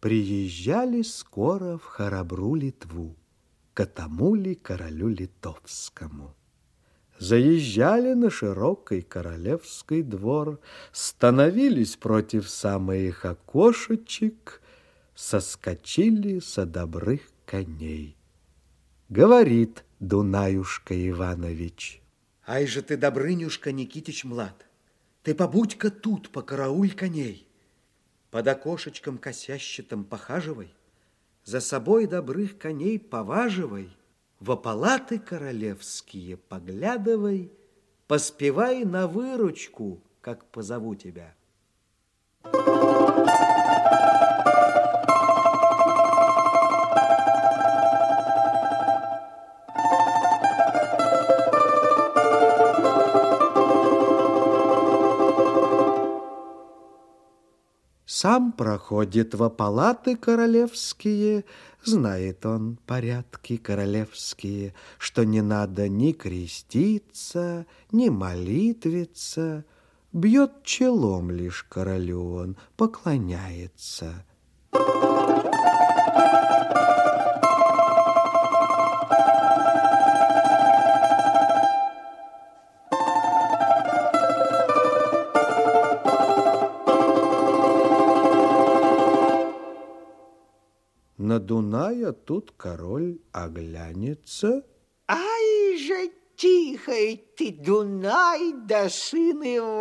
Приезжали скоро в Харабру Литву, к тому ли королю литовскому. Заезжали на широкий королевский двор, становились против самых окошечек, соскочили со добрых коней. Говорит Дунаюшка Иванович: ай же ты, Добрынюшка Никитич млад, ты побудь-ка тут, покарауль коней. Под окошечком косящатым похаживай, за собой добрых коней поваживай, во палаты королевские поглядывай, поспевай на выручку, как позову тебя. Сам проходит во палаты королевские, знает он порядки королевские, что не надо ни креститься, ни молитвиться, бьет челом лишь королю он, поклоняется. На Дуная тут король оглянется. Ай же тихой ты, Дунай, да сын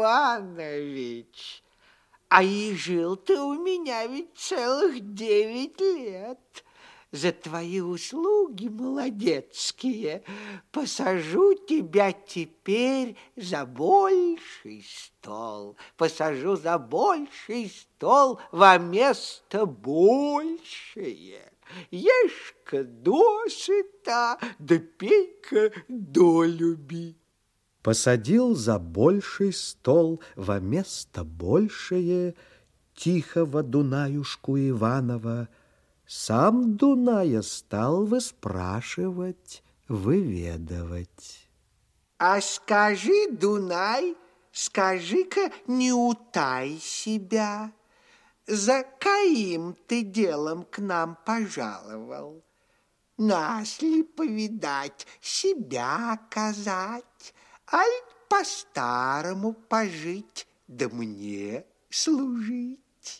Иванович! А и жил ты у меня ведь целых 9 лет. За твои услуги молодецкие посажу тебя теперь за больший стол. Посажу за больший стол во место большее. Ешь-ка досыта, да пей-ка долюби. Посадил за больший стол во место большее тихого Дунаюшку Иванова. Сам Дуная стал выспрашивать, выведывать. А скажи, Дунай, скажи-ка, не утай себя, за каким ты делом к нам пожаловал? Нас ли повидать, себя оказать, аль по-старому пожить, да мне служить?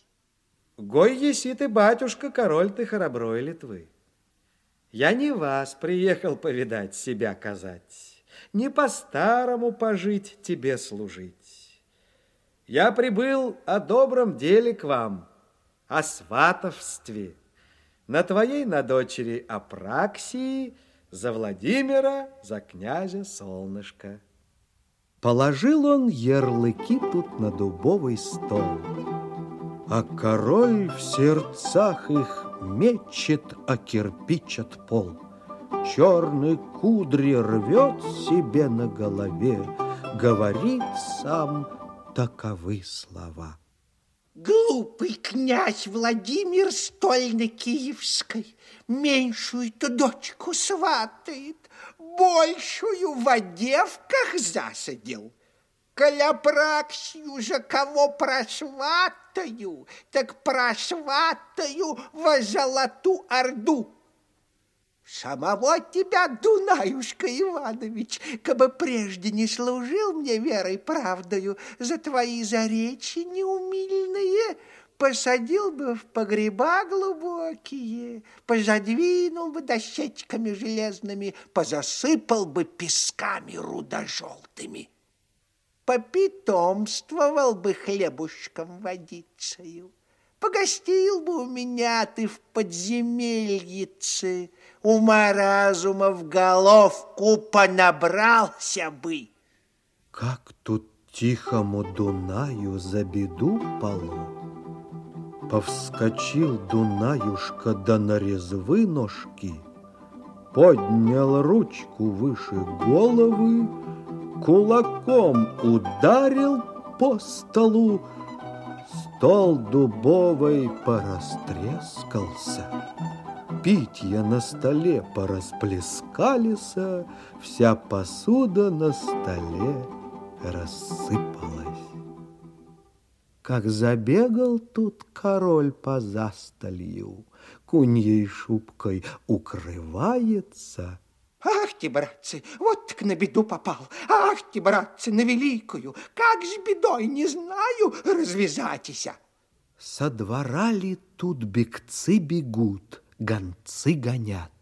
Гой еси ты, батюшка, король ты Хараброй Литвы. Я не вас приехал повидать, себя казать, не по-старому пожить, тебе служить. Я прибыл о добром деле к вам, о сватовстве, на твоей, на дочери Апраксии, за Владимира, за князя Солнышко. Положил он ярлыки тут на дубовый стол, а король в сердцах их мечет о кирпичат пол. Черные кудри рвет себе на голове, говорит сам таковы слова. Глупый князь Владимир Стольно-Киевской меньшую-то дочку сватает, большую в одевках засадил. Коля Апраксию же кого просватаю, так просватаю во Золоту Орду. Самого тебя, Дунаюшка Иванович, кабы прежде не служил мне верой правдою, за твои заречи неумильные посадил бы в погреба глубокие, позадвинул бы дощечками железными, позасыпал бы песками рудожелтыми. Попитомствовал бы хлебушком водицею, погостил бы у меня ты в подземельице, ума-разума в головку понабрался бы. Как тут тихому Дунаю за беду пало. Повскочил Дунаюшка да на резвы ножки, поднял ручку выше головы, кулаком ударил по столу. Стол дубовый порастрескался, питья на столе порасплескались, вся посуда на столе рассыпалась. Как забегал тут король по застолью, куньей шубкой укрывается. Ах ты, братцы, вот так на беду попал. Ах ты, братцы, на великую. Как ж бедой, не знаю, развязатися. Со двора ли тут бегцы бегут, гонцы гонят.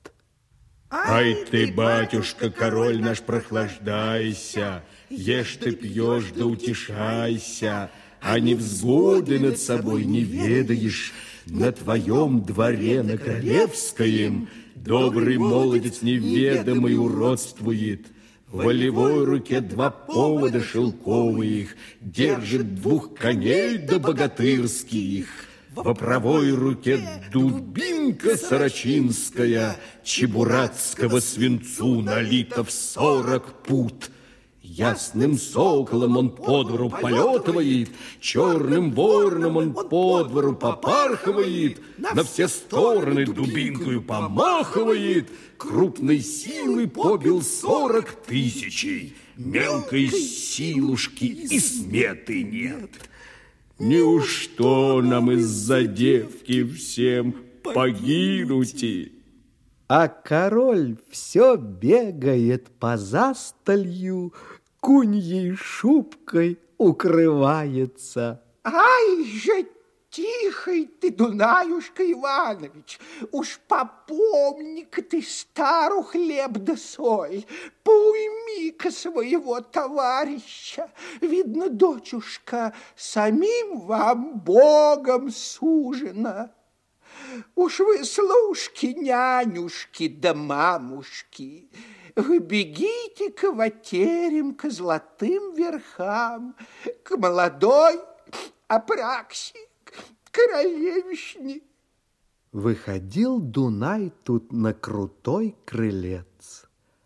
Ай ты, батюшка, король наш, прохлаждайся, ешь ты пьешь да утешайся, а невзгоды над собой не ведаешь. На твоем дворе, на королевском, добрый молодец неведомый уродствует. В волевой руке 2 повода шелковых, держит 2 коней да богатырских. Во правой руке дубинка сорочинская, чебурацкого свинцу налита в 40 пуд. Ясным соколом он по двору полетывает, черным вороном он по двору попархивает, на все стороны дубинкою помахивает, крупной силы побил 40 000, мелкой силушки и сметы нет. Неужто нам из-за девки всем погинуть? А король все бегает по застолью, куньей шубкой укрывается. Ай же тихой ты, Дунаюшка Иванович, уж попомни-ка ты стару хлеб да соль, поуйми-ка своего товарища. Видно, дочушка, самим вам Богом сужена. Уж вы служки, нянюшки да мамушки, вы бегите-ка в терем к золотым верхам, к молодой Апраксии, королевишне. Выходил Дунай тут на крутой крылец,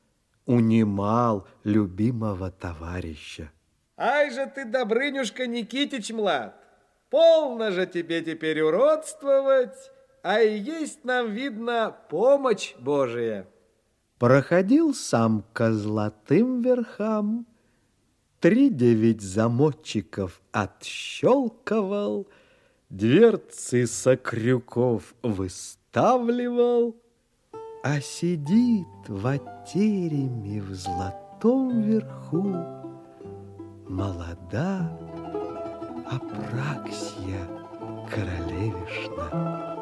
унимал любимого товарища. Ай же ты, Добрынюшка Никитич млад, полно же тебе теперь уродствовать, а и есть нам, видно, помощь Божия. Проходил сам ко золотым верхам, 3-9 замочков отщелковал, дверцы со крюков выставливал, а сидит в тереме в золотом верху молода Апраксия королевишна.